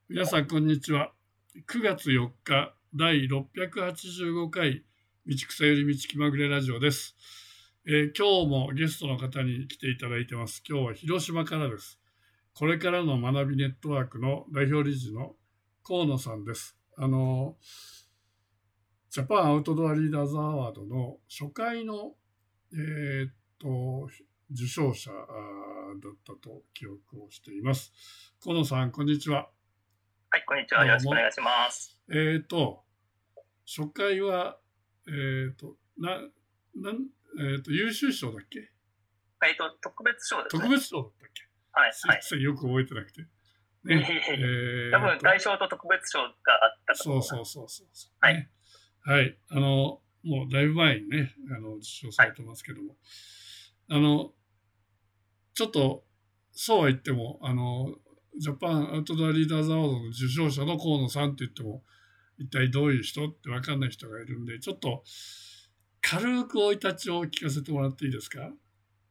皆さんこんにちは。9月4日第685回道草より道気まぐれラジオです。今日もゲストの方に来ていただいてます。今日は広島からです。これからの学びネットワークの代表理事の河野さんです。ジャパンアウトドアリーダーズアワードの初回の、受賞者だったと記憶をしています。河野さん、こんにちは。 はい、こんにちは。よろしくお願いします。 初回は、優秀賞だっけ？ 特別賞ですね。 特別賞だったっけ？ はい。 はい、よく覚えてなくて。 多分、大賞と特別賞があったと思います。 そう。 はい。 ね、はい。もうだいぶ前にね、受賞されてますけども。はい、ちょっと、そうは言っても、ジャパンアウトドアリーダーズアワードの受賞者の河野さんって言っても、一体どういう人って分かんない人がいるんで、ちょっと軽く生い立ちを聞かせてもらっていいですか？ はい。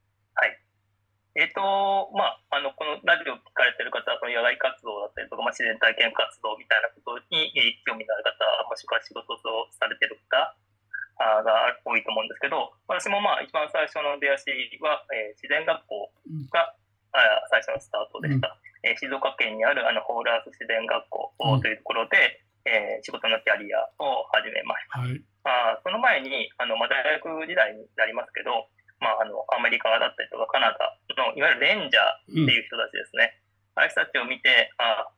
このラジオを聞かれている方は、その野外活動だったりとか、自然体験活動みたいなことに興味のある方、もしくは仕事をされている方が多いと思うんですけど、私も一番最初の出会いは、自然学校が最初のスタートでした。静岡県にあるホールアース自然学校というところで、仕事のキャリアを始めました。はい、その前に大学時代になりますけど、アメリカだったりとかカナダのいわゆるレンジャーっていう人たちですね。ああいう人たちを見て、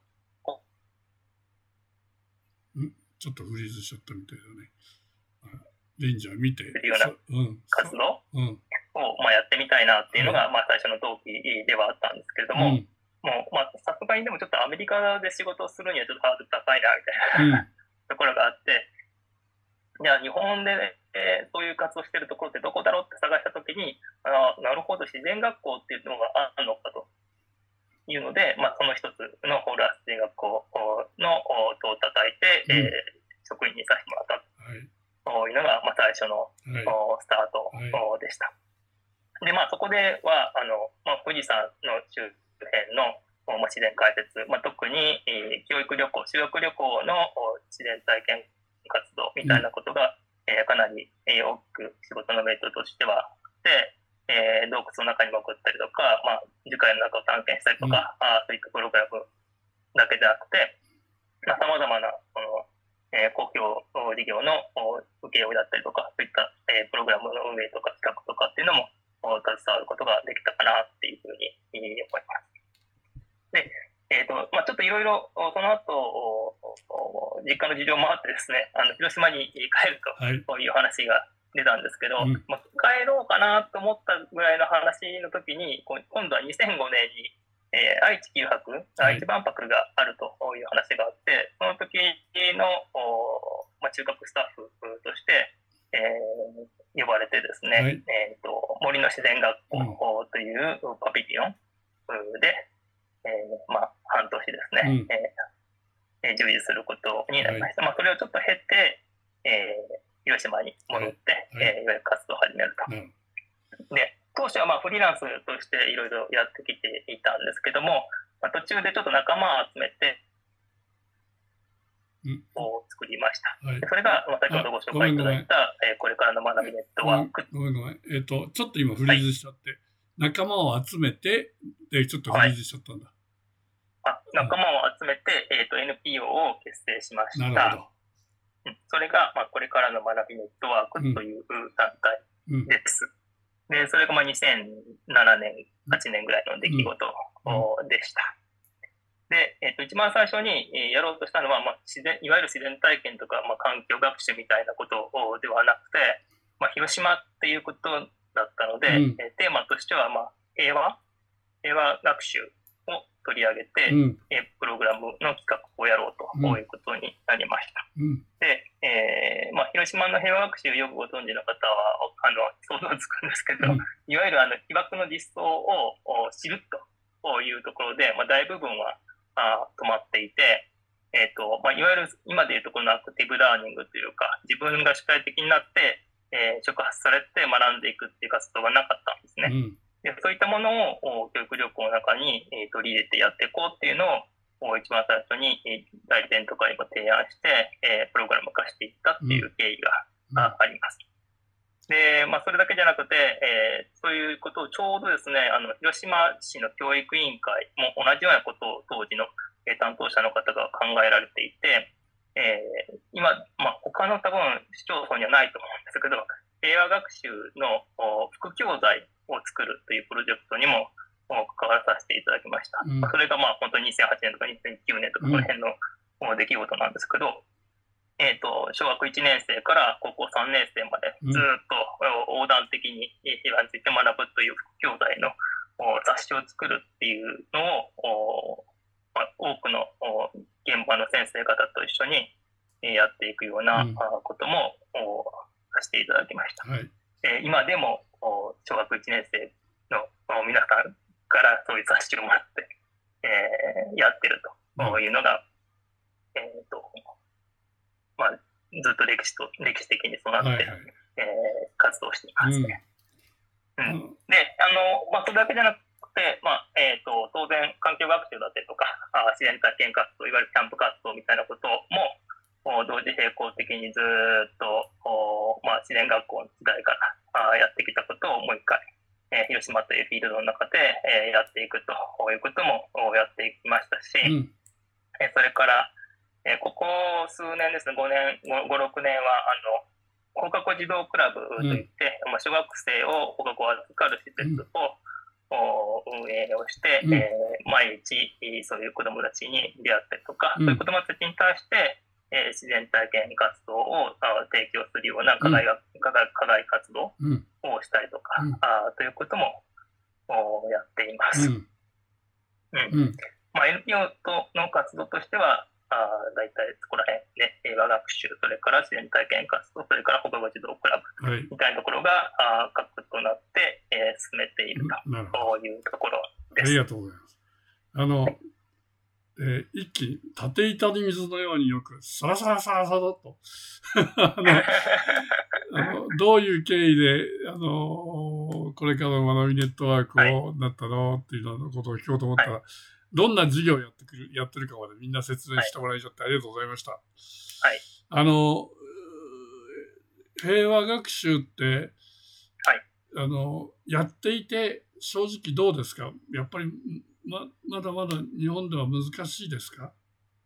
ちょっとフリーズしちゃったみたいだね。レンジャー見てというような活動をやってみたいなっていうのが最初の動機ではあったんですけれども、さすがにでもちょっとアメリカで仕事をするにはちょっとハードル高いなみたいな、ところがあって、じゃあ日本で、そういう活動してるところってどこだろうって探したときに、なるほど、自然学校っていうのがあるのかというので、その一つのホールアース自然学校の戸を叩いて、職員にさせてもらったというのが、最初のスタートでした。で、そこでは富士山の周辺の自然解説、特に教育旅行、修学旅行の自然体験活動みたいなことが、かなり大きく仕事のメリットとしてはあって、洞窟の中に潜ったりとか、樹海の中を探検したりとか、そういったプログラムだけでなくて、さまざまな公共事業の請負だったりとか、そういった、プログラムの運営とか企画とかっていうのも携わることができたかなっていうふうに思います。で、ちょっといろいろその後実家の事情もあってですね、広島に帰るという話が出たんですけど、帰ろうかなと思ったぐらいの話の時に、今度は2005年に愛知九博、愛知万博があるという話があって、その時の中核スタッフとして、呼ばれてですね、森の自然学校というパビリオンで、半年ですね、従事することになりました。それをちょっと経て、広島に戻って、いわゆる活動を始めると。で、当初はフリーランスとしていろいろやってきていたんですけども、途中でちょっと仲間を集めて、を作りました。それが先ほどご紹介いただいたこれからの学びネットワーク。 ごめん。ちょっと今フリーズしちゃって、仲間を集めて、ちょっとフリーズしちゃったんだ。 仲間を集めて、NPO を結成しました。 なるほど。それが、これからの学びネットワークという団体です。で、それが2007年、8年ぐらいの出来事でした。で、一番最初にやろうとしたのは、いわゆる自然体験とか、環境学習みたいなことではなくて、広島っていうことだったので、テーマとしては、平和学習を取り上げて、プログラムの企画をやろうということになりました。で、広島の平和学習をよくご存知の方は想像つくんですけど、いわゆる被爆の実相を知るというところで、大部分は止まっていて、いわゆる今でいうところのアクティブラーニングというか、自分が主体的になって、触発されて学んでいくっていう活動がなかったんですね。でそういったものを教育旅行の中に取り入れてやっていこうっていうのを一番最初に代理店とかにも提案して、プログラム化していったっていう経緯があります。で、それだけじゃなくて、そういうことをちょうどですね、広島市の教育委員会も同じようなことを当時の担当者の方が考えられていて、今、他の多分市町村にはないと思うんですけど、平和学習の副教材を作るというプロジェクトにも関わらさせていただきました。それが本当に2008年とか2009年とかこの辺の出来事なんですけど、小学1年生から高校3年生までずっと横断的に平和について学ぶという副教材の雑誌を作るっていうのを多くの現場の先生方と一緒にやっていくようなこともさせていただきました。今でも小学1年生の皆さんからそういう雑誌をもらって、やってるというのが、ずっと歴史的に備わって、活動していますね。で、それだけじゃなくて、当然環境学習だったりとか自然体験活動、いわゆるキャンプ活動みたいなことも同時並行的にずっと、自然学校の時代からやってきたことをもう一回、広島というフィールドの中で、やっていくということもやっていきましたし、それから、ここ数年ですね、5、6年は放課後児童クラブといって、小学生を放課後預かる施設を運営をして、毎日そういう子どもたちに出会ったりとか、そういう子どもたちに対して、自然体験活動を提供するような課外活動をしたりとか、ということもやっています。NPO の活動としては、大体そこら辺ね、映画学習、それから自然体験活動、それから放課後児童クラブみたいなところが核となって進めているというところです。 ありがとうございます。一気に縦板に水のようによくサラサラサラサラとどういう経緯でこれからの学びネットワークをなったのっていうようなことを聞こうと思ったら、どんな授業をやってるかまでみんな説明してもらいちゃってありがとうございました。平和学習って、やっていて正直どうですか？やっぱりまだまだ日本では難しいですか？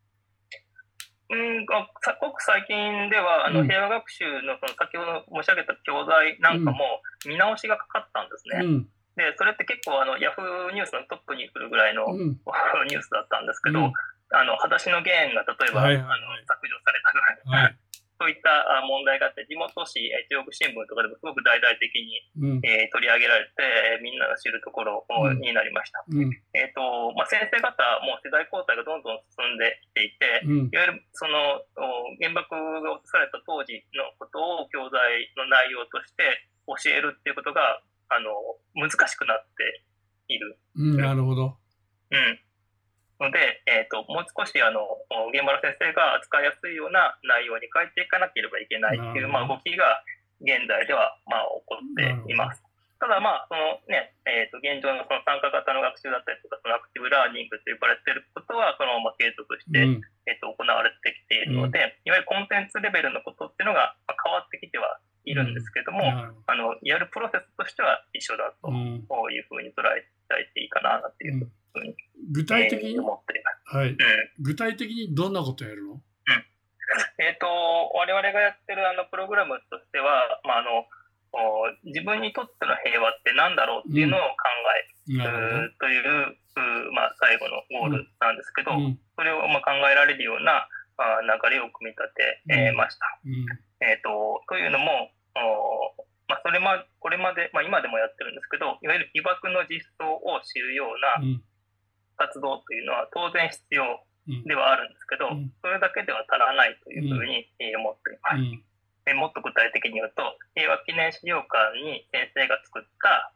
ごく最近では平和学習の先ほど申し上げた教材なんかも見直しがかかったんですね。でそれって結構ヤフーニュースのトップに来るぐらいの、ニュースだったんですけど、裸足のゲーンが例えば、削除されたぐらい、そういった問題があって、地元紙、中国新聞とかでもすごく大々的に、取り上げられて、みんなが知るところになりました。先生方も世代交代がどんどん進んできていて、いわゆるその原爆が落とされた当時のことを教材の内容として教えるっていうことが難しくなっている。 なるほど。 ので、もう少し現場の先生が扱いやすいような内容に変えていかなければいけないっていう、動きが現在では起こっています。ただ現状のその参加型の学習だったりとか、そのアクティブラーニングと呼ばれていることはそのまま継続して、行われてきているので、いわゆるコンテンツレベルのことっていうのが変わってきてはいるんですけども、やるプロセスとしては一緒だというふうに捉えていいかなっていうふうに具体的に思っています。 具体的にどんなことやるの？ 我々がやってるプログラムとしては、自分にとっての平和って何だろうっていうのを考えるという、最後のゴールなんですけど、それを考えられるような流れを組み立てました。というのも、これまで、今でもやってるんですけど、いわゆる被爆の実相を知るような活動というのは当然必要ではあるんですけど、それだけでは足らないというふうに思っています。もっと具体的に言うと、平和記念資料館に先生が作った、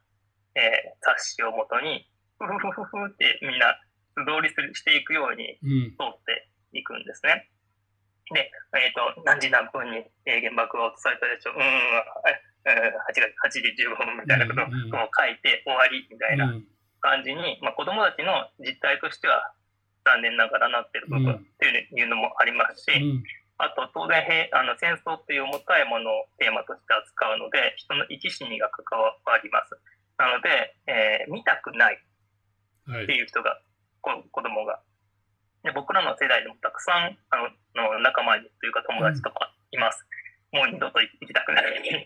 冊子をもとに、ふってみんな素通りしていくように通っていくんですね。で、何時何分に原爆が落とされたでしょう。8時15分みたいなことを書いて終わりみたいな感じに、子どもたちの実態としては残念ながらなっている部分っていうのもありますし、あと当然戦争っていう重たいものをテーマとして扱うので、人の生き死にが関わります。なので、見たくないっていう人が、子供が。で、僕らの世代でもたくさん仲間というか友達とかいます。もう二度と行きたくない。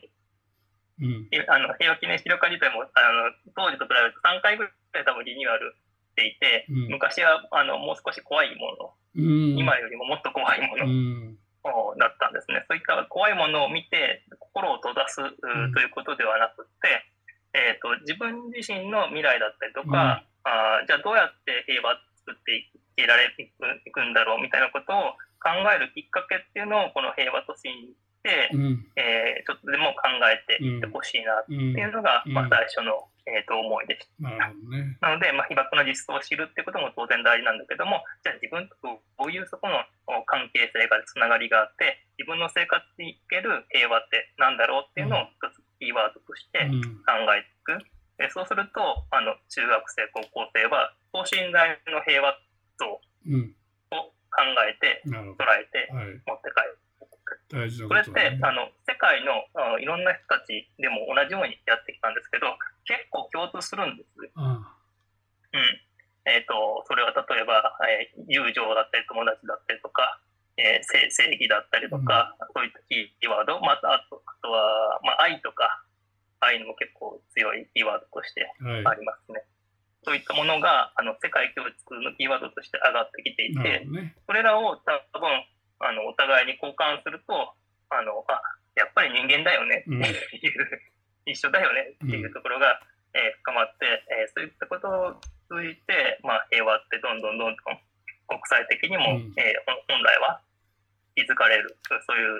平和記念資料館自体も当時と比べると3回ぐらい多分リニューアルしていて、昔はもう少し怖いもの、今よりももっと怖いものだったんですね。そういった怖いものを見て心を閉ざすということではなくて、自分自身の未来だったりとか、じゃあどうやって平和を作っていくんだろうみたいなことを考えるきっかけっていうのをこの平和都市にで、ちょっとでも考えていってほしいなっていうのが、最初の、思いでした。なので、被爆の実相を知るっていうことも当然大事なんだけども、じゃあ自分とどういうそこの関係性がつながりがあって、自分の生活における平和って何だろうっていうのを一つキーワードとして考えていく。そうすると、中学生、高校生は等身大の平和像を考えて、捉えて、持って帰る。これって世界のいろんな人たちでも同じようにやってきたんですけど、結構共通するんです。それは例えば、友情だったり友達だったりとか、正義だったりとか、そういったキーワード、あとは、愛とか、愛も結構強いキーワードとしてありますね。そういったものが世界共通のキーワードとして上がってきていて、それらを多分お互いに交換すると、やっぱり人間だよねっていう、一緒だよねっていうところが、深まって、そういったことを通じて、平和ってどんどん国際的にも、本来は築かれる、そういう、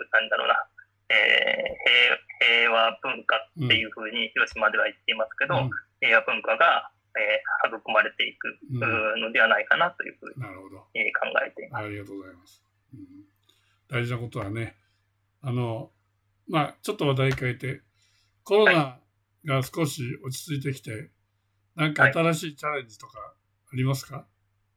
平和文化っていうふうに広島では言っていますけど、平和文化が、育まれていくのではないかなというふうに、考えています。 ありがとうございます。大事なことはね、ちょっと話題変えて、コロナが少し落ち着いてきて、なんか新しいチャレンジとかありますか？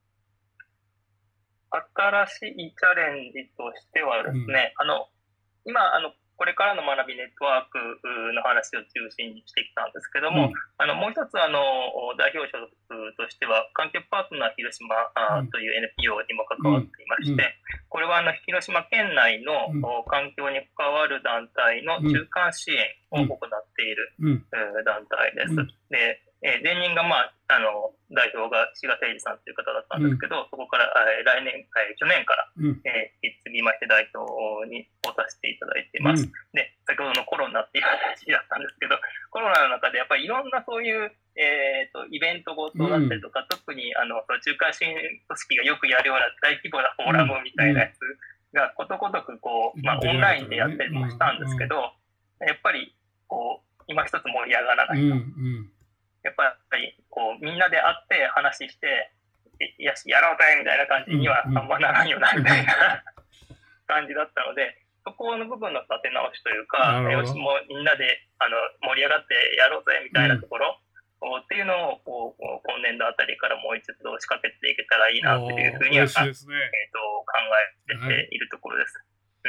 新しいチャレンジとしてはですね、今、これからの学びネットワークの話を中心にしてきたんですけども、もう一つ代表職としては、環境パートナー広島という NPO にも関わっていまして、これは広島県内の環境に関わる団体の中間支援を行っている団体です。で、前任が代表が志賀誠二さんという方だったんですけど、そこから去年から引き継ぎまして代表にをさせていただいています。で、先ほどのコロナっていう話だったんですけど、コロナの中でやっぱりいろんなそういうイベントごとだったりとか、特に中間支援組織がよくやるような大規模なフォーラムみたいなやつがことごとくオンラインでやったりもしたんですけど、やっぱり今一つ盛り上がらないと。やっぱりみんなで会って話して、よし、やろうぜみたいな感じにはあんまならんよなみたいな感じだったので、そこの部分の立て直しというか、よし、もうみんなで盛り上がってやろうぜみたいなところっていうのを今年度あたりからもう一度仕掛けていけたらいいなというふうには、考えているところです。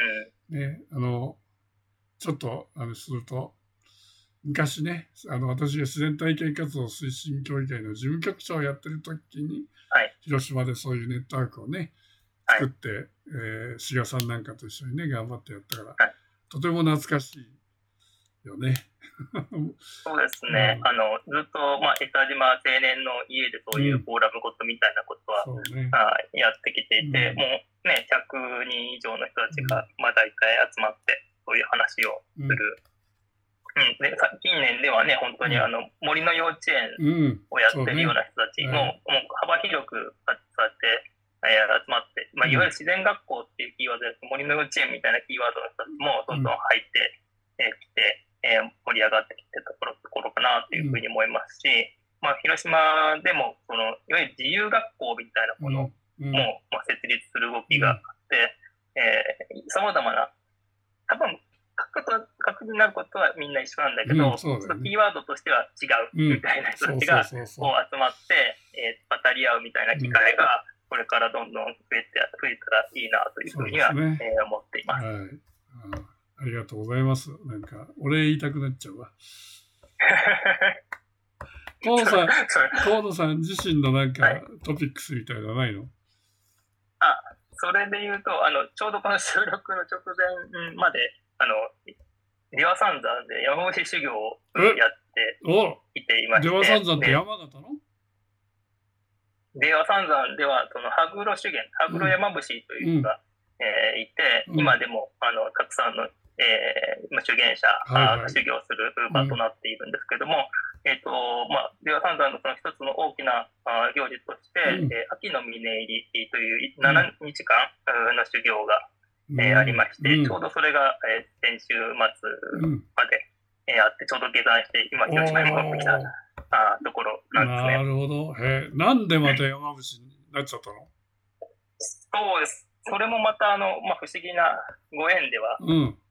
ちょっとすると、昔ね、私が自然体験活動推進協議会の事務局長をやってる時に、広島でそういうネットワークをね、作って、志賀さんなんかと一緒にね、頑張ってやったから、とても懐かしいよね。 そうですね。ずっと、江田島青年の家でそういうフォーラムごとみたいなことは、やってきていて、もうね、100人以上の人たちが、大体集まって、そういう話をする。で近年ではね、本当に森の幼稚園をやってるような人たちも、もう幅広くそうやって集まって、いわゆる自然学校っていうキーワードで、森の幼稚園みたいなキーワードの人たちもどんどん入ってきて、盛り上がってきてたところかなというふうに思いますし、広島でもいわゆる自由学校みたいなものも設立する動きがあって、さまざまな、多分核になることはみんな一緒なんだけど、キーワードとしては違うみたいな人たちが集まって、渡り合うみたいな機会がこれからどんどん増えたらいいなというふうには、思っています。はい。 ありがとうございます。なんか、お礼言いたくなっちゃうわ。河野さん自身のなんかトピックスみたいなのないの？ それで言うと、ちょうどこの収録の直前まで、出羽三山で山伏修行をやっていていまして。 出羽三山って山形の？ 出羽三山では、その羽黒修験、羽黒山伏というのが、いて、今でもたくさんの、修験者が修行する場となっているんですけども、出羽三山のその一つの大きな行事として、秋の峰入りという7日間の修行が、ありまして、ちょうどそれが、先週末まで、あって、ちょうど下山して、今、広島に戻ってきたところなんですね。 なるほど。なんでまた山伏になっちゃったの？ そうです。それもまた、不思議なご縁では、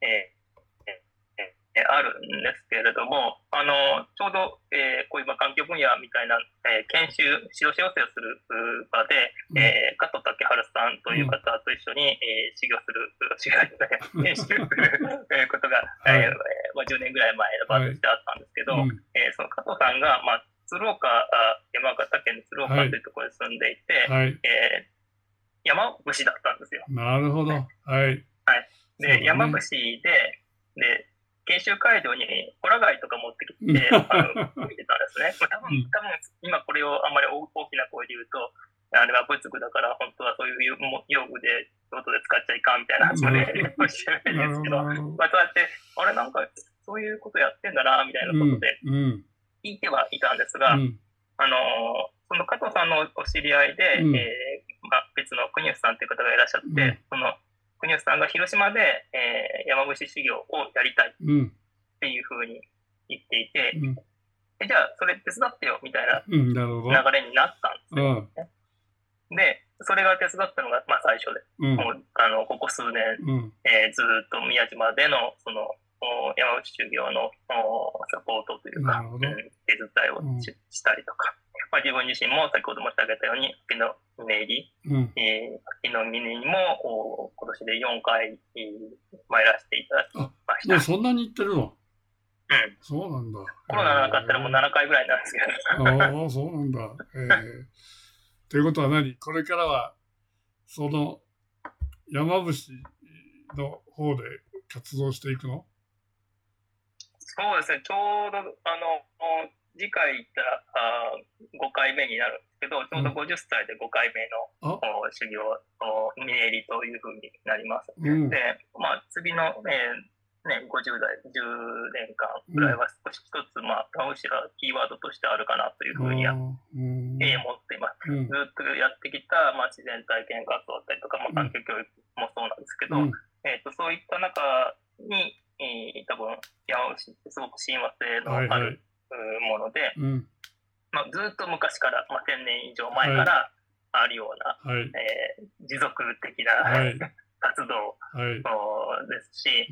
あるんですけれども、ちょうど、こういう環境分野みたいな、研修、指導者養成をする場で、加藤武春さんという方と一緒に、研修することが、10年ぐらい前の場としてあったんですけど、その加藤さんが、山形県の鶴岡というところに住んでいて、山伏だったんですよ。 なるほど。 で、山伏で、研修会場にホラ貝とか持ってきて、見てたんですね。多分、今これをあんまり大きな声で言うと、あれは仏具だから、本当はそういう用具で、外で使っちゃいかんみたいな話でおっしゃるんですけど、そうやって、なんか、そういうことやってんだな、みたいなことで、聞いてはいたんですが、その加藤さんのお知り合いで、別の国吉さんという方がいらっしゃって、その国吉さんが広島で、山伏修行をやりたいっていうふうに言っていて、じゃあそれ手伝ってよみたいな流れになったんですよ、ね。で、それが手伝ったのが、最初で、もうここ数年、ずっと宮島でのその山伏修行のサポートというか、手伝いをしたりとか、自分自身も先ほど申し上げたように、秋の峰入り、秋の峰にも今年で4回参らせていただきました。 もうそんなに行ってるの？そうなんだ。 コロナなかったらもう7回ぐらいなんですけど。 ああ、そうなんだ。ということはこれからは、その山伏の方で活動していくの？ そうですね、ちょうど次回行ったら5回目になるんですけど、ちょうど50歳で5回目の修行、峰入りというふうになります。で、次の、50代、10年間ぐらいは少し一つ、むしろキーワードとしてあるかなというふうには、思っています。ずっとやってきた、自然体験活動だったりとか、環境教育もそうなんですけど、そういった中に、多分山伏ってすごく親和性のあるもので、ずっと昔から、1000年以上前からあるような、持続的な、活動ですし、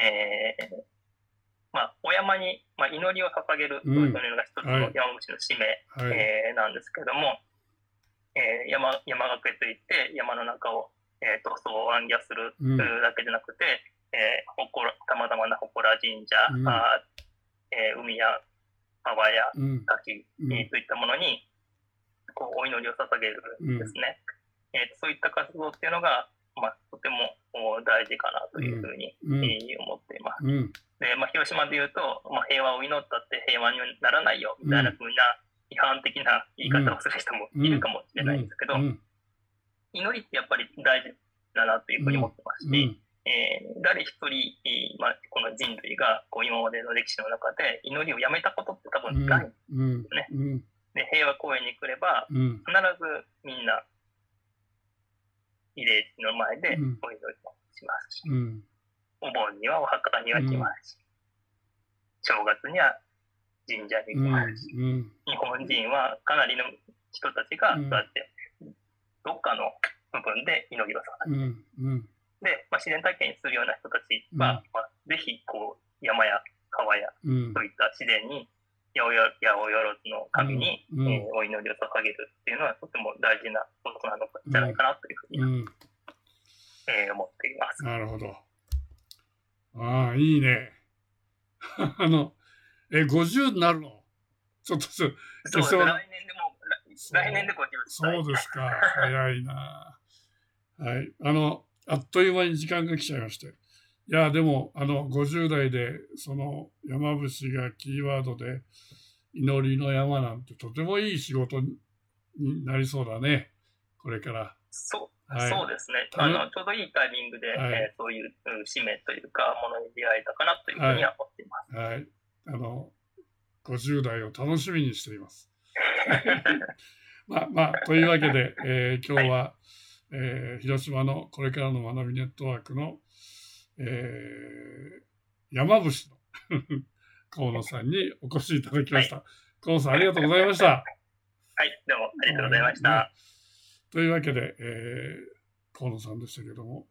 お山に、祈りを捧げるというのが一つの山伏の使命、なんですけども、山岳といって山の中を、塗装を行脚するだけじゃなくて、さまざまな祠神社、海や川や滝、といったものにお祈りを捧げるんですね。そういった活動っていうのが、とても大事かなというふうに思っています。で、広島でいうと、平和を祈ったって平和にならないよみたいなふうな批判的な言い方をする人もいるかもしれないんですけど、祈りってやっぱり大事だなというふうに思ってますし、誰一人、この人類が今までの歴史の中で祈りをやめたことって多分ないんですね。で、平和公園に来れば、必ずみんな慰霊碑の前でお祈りをしますし、お盆にはお墓には来ますし、正月には神社に来ますし、日本人はかなりの人たちがそうやってどっかの部分で祈りを捧げる。で、自然体験するような人たちは、ぜひ山や川やそういった自然に八百万の神にお祈りを捧げるっていうのはとても大事なことなのかじゃないかなというふうに、思っています。 なるほど。ああ、いいね。50になるの？ちょっとそうです。来年で50歳。 そうですか。早いな。はい。あっという間に時間が来ちゃいまして。いや、でも、50代で、その山伏がキーワードで、祈りの山なんてとてもいい仕事になりそうだね。これから。 そうですね。ちょうどいいタイミングで、そういう使命というか、ものに出会えたかなというふうには思っています。 はい。50代を楽しみにしています。まあ、というわけで、今日は、広島のこれからの学びネットワークの、山伏の河野さんにお越しいただきました。河野さん、ありがとうございました。 はい、どうもありがとうございました。 というわけで、河野さんでしたけども、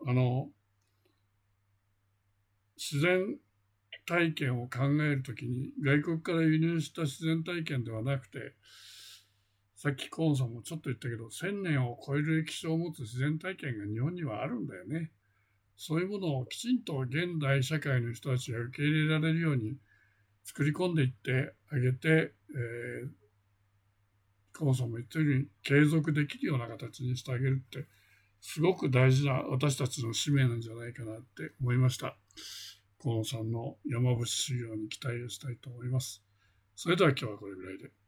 自然体験を考えるときに、外国から輸入した自然体験ではなくて、さっき河野さんもちょっと言ったけど、1000年を超える歴史を持つ自然体験が日本にはあるんだよね。そういうものをきちんと現代社会の人たちが受け入れられるように作り込んでいってあげて、河野さんも言ったように継続できるような形にしてあげるって、すごく大事な私たちの使命なんじゃないかなって思いました。河野さんの山伏修行に期待をしたいと思います。それでは今日はこれぐらいで。